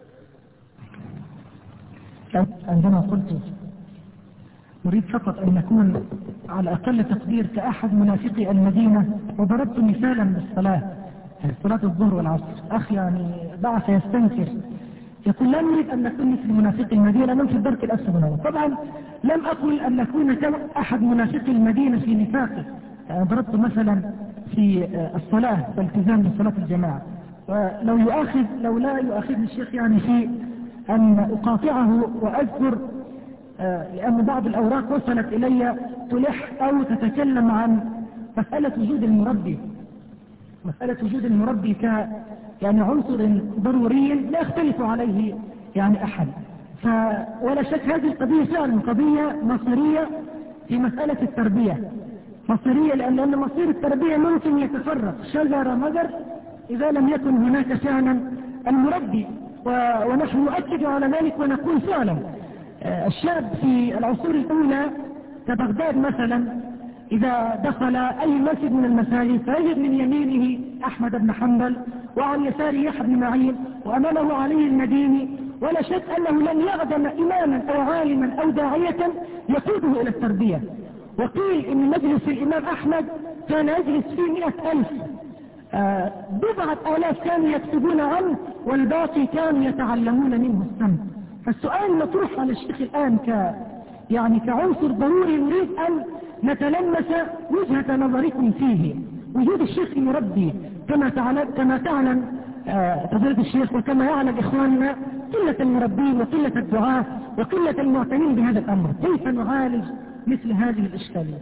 عندما قلت نريد فقط أن نكون على أقل تقدير كأحد منافقي المدينة، وضربت مثالا بالصلاة، صلاة الظهر والعصر. أخ يعني بعث يستنكر يقول: لا نريد أن نكون مثل منافقي المدينة، من في الدرك الأسفل منه. طبعا لم أقل أن نكون كأحد منافقي المدينة في نفاقه. يعني ضربت مثلا في الصلاة والالتزام بصلاة الجماعة. ولو يؤاخذ لو لا يؤاخذني الشيخ يعني في أن أقاطعه وأذكر، لأن بعض الأوراق وصلت إلي تلح أو تتكلم عن مسألة وجود المربي، مسألة وجود المربي ك يعني عنصر ضروري لا يختلف عليه يعني أحد. ف ولا شك هذه القضية فعلا قضية مصيرية في مسألة التربية، مصيرية لأن مصير التربية ممكن يتفرق شجرة مجر إذا لم يكن هناك فعلا المربي، ونحن نؤكد على ذلك ونقول فعلا الشاب في العصور الأولى كبغداد مثلا إذا دخل أي مسجد من المساجد فيجد من يمينه أحمد بن حنبل وعن يساره يحيى بن معين وأمامه علي المديني، ولا شك أنه لن يعدم إماما أو عالما أو داعية يقوده إلى التربية. وقيل إن مجلس الإمام أحمد كان يجلس فيه مئة ألف، آه بضعة آلاف كانوا يكتبون عنه والباقي كانوا يتعلمون منه السمع. فالسؤال مطروح على الشيخ الآن ك يعني كعنصر ضروري نريد أن نتلمس وجهة نظركم فيه. وجود الشيخ المربي كما تعلم, كما تعلم فضيلة الشيخ وكما يعلم إخواننا قلة المربين وقلة الدعاة وقلة المعتنين بهذا الأمر. كيف نعالج مثل هذه الإشكالية؟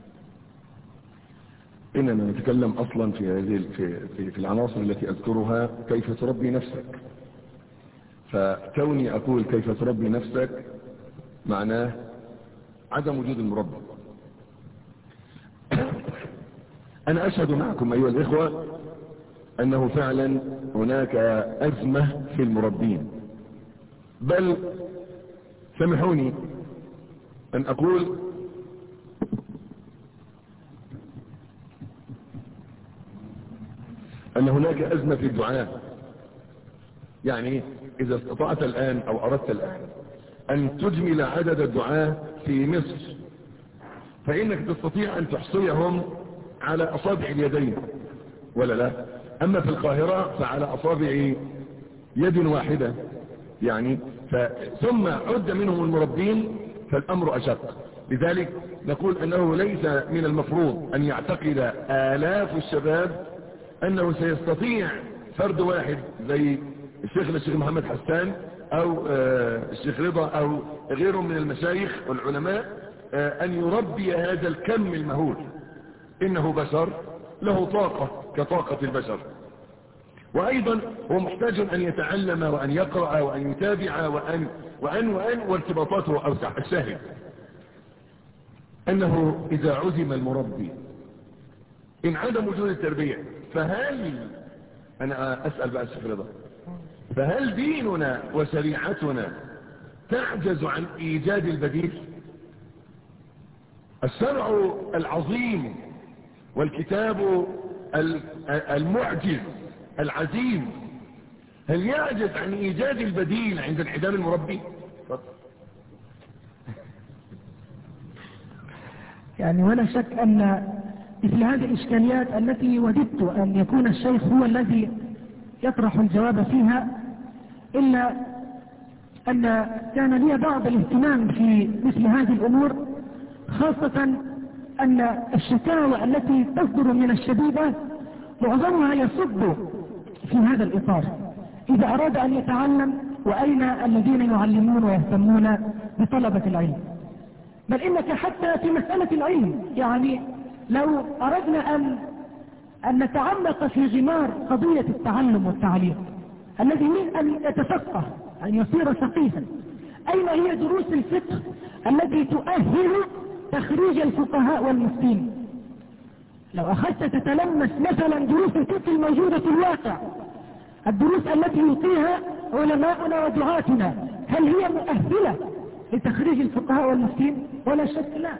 إننا نتكلم أصلا في هذه في, في, في العناصر التي أذكرها كيف تربي نفسك. فكوني أقول كيف تربي نفسك معناه عدم وجود المربي. أنا أشهد معكم أيها الإخوة أنه فعلا هناك أزمة في المربين، بل سامحوني أن أقول أن هناك أزمة في الدعاء. يعني إذا استطعت الآن أو أردت الآن أن تجمل عدد الدعاء في مصر فإنك تستطيع أن تحصيهم على أصابع اليدين، ولا لا؟ أما في القاهرة فعلى أصابع يد واحدة يعني، ثم عد منهم المربين فالأمر أشق. لذلك نقول أنه ليس من المفروض أن يعتقد آلاف الشباب أنه سيستطيع فرد واحد زي الشيخ الشيخ محمد حسان أو الشيخ رضا أو غيرهم من المشايخ والعلماء أن يربي هذا الكم المهول. إنه بشر له طاقة كطاقة البشر، وأيضا هو محتاج أن يتعلم وأن يقرأ وأن يتابع وأن وأن وأن وارتباطاته أوسع. الشاهد أنه إذا عزم المربي إن عدم وجود التربية، فهل أنا أسأل بقى الشيخ رضا، فهل ديننا وشريعتنا تعجز عن إيجاد البديل؟ الشرع العظيم والكتاب المعجز العزيز هل يعجز عن إيجاد البديل عند انعدام المربي؟ يعني ولا شك أن مثل هذه الإشكاليات التي وددت أن يكون الشيخ هو الذي يطرح الجواب فيها، إلا أن كان لي بعض الاهتمام في مثل هذه الأمور، خاصة أن الشكاوى التي تصدر من الشبيبة معظمها يصب في هذا الإطار. إذا أراد أن يتعلم وأين الذين يعلمون ويهتمون بطلبة العلم؟ بل إنك حتى في مسألة العلم، يعني لو أردنا أن أن نتعمق في غمار قضية التعلم والتعليم، الذي يريد أن يتفقه أن يصير ثقيفا، أين هي دروس الفقه التي تؤهل تخريج الفقهاء والمفتين؟ لو أخذت تتلمس مثلا دروس الفقه الموجودة في الواقع، الدروس التي يلقيها علماؤنا ودعاتنا، هل هي مؤهلة لتخريج الفقهاء والمفتين؟ ولا شك لا.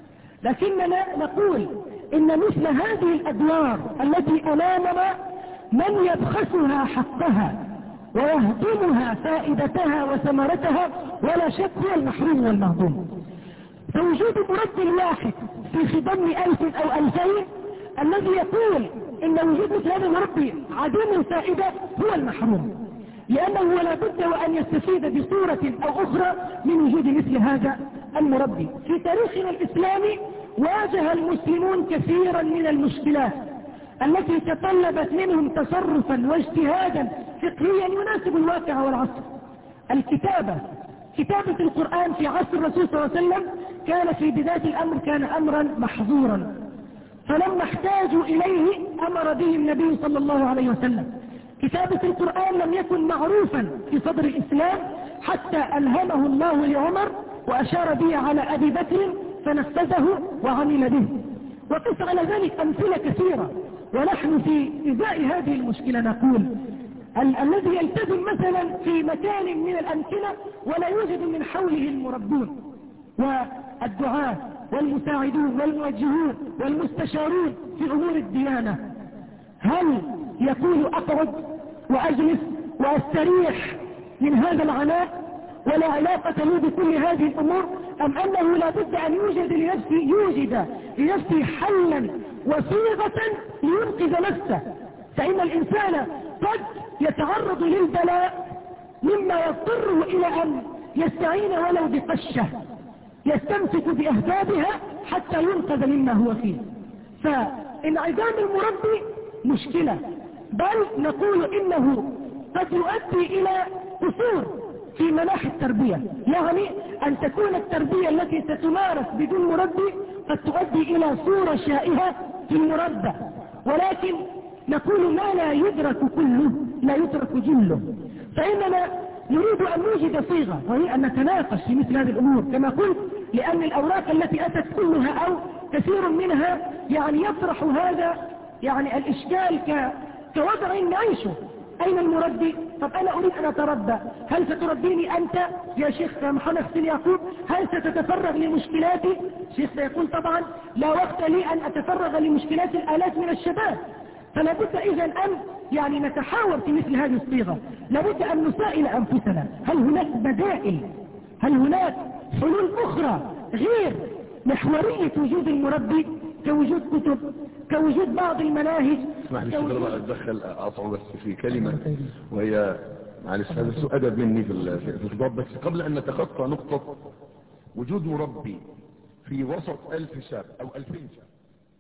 لكننا نقول إن مثل هذه الأدوار التي أمامنا من يبخسها حقها ويهضمها فائدتها وثمرتها ولا شك هو المحروم والمهضوم. فوجود مربي واحد في خضم ألف أو ألفين الذي يقول إن وجود مثل هذا المربي عديم الفائدة هو المحروم، لأنه لا بد وأن يستفيد بصورة أو أخرى من وجود مثل هذا المربي. في تاريخنا الإسلامي واجه المسلمون كثيرا من المشكلات التي تطلبت منهم تصرفا واجتهادا فقهيا يناسب الواقع والعصر. الكتابة، كتابة القرآن في عصر الرسول صلى الله عليه وسلم كان في بداية الأمر كان أمرا محظورا، فلما احتاجوا إليه أمر به النبي صلى الله عليه وسلم. كتابة القرآن لم يكن معروفا في صدر الإسلام حتى ألهمه الله لعمر وأشار به على أبي بكر فنفذه وعمل به، وقس على ذلك أمثلة كثيرة. ونحن في إزاء هذه المشكلة نقول ال الذي يلتزم مثلا في مكان من الأمكنة ولا يوجد من حوله المربون والدعاة والمساعدون والموجهون والمستشارون في أمور الديانة، هل يكون أقعد وأجلس وأستريح من هذا العناء ولا علاقة له بكل هذه الأمور، أم أنه لا بد أن يوجد لنفسه يوجد لنفسه حلا وصيغة لينقذ نفسه؟ فإن الإنسان قد يتعرض للبلاء مما يضطره إلى أن يستعين ولو بقشة، يستمسك بأهدابها حتى ينقذ مما هو فيه. فانعدام المربي مشكلة، بل نقول إنه قد يؤدي إلى قصور في مناحي التربية، يعني أن تكون التربية التي ستمارس بدون مربي قد تؤدي إلى صورة شائعة في المربى، ولكن نقول ما لا يدرك كله لا يترك جله. فإننا نريد أن نوجد صيغة وهي أن نتناقش في مثل هذه الأمور كما قلت، لأن الأوراق التي أتت كلها أو كثير منها يعني يطرح هذا يعني الإشكال ك... كوضع نعيشه. أين المربي؟ طب أنا أريد أن أتربى، هل ستربيني أنت يا شيخ محمد حسين يعقوب؟ هل ستتفرغ لمشكلاتي؟ شيخ سيقول طبعا لا وقت لي أن أتفرغ لمشكلات الآلاف من الشباب. فلا بد إذن أن يعني نتحاور في مثل هذه الصيغة، لابد أن نسائل أنفسنا هل هناك بدائل، هل هناك حلول أخرى غير محورية وجود المربي، كوجود كتب، كوجود بعض المناهج. اسمح لي شكرا بقى اتدخل اقطع بس في كلمة، وهي معلش هذا سوء ادب مني في في الخطاب، بس قبل ان نتخطى نقطة وجود مربي في وسط ألف شاب او ألفين شاب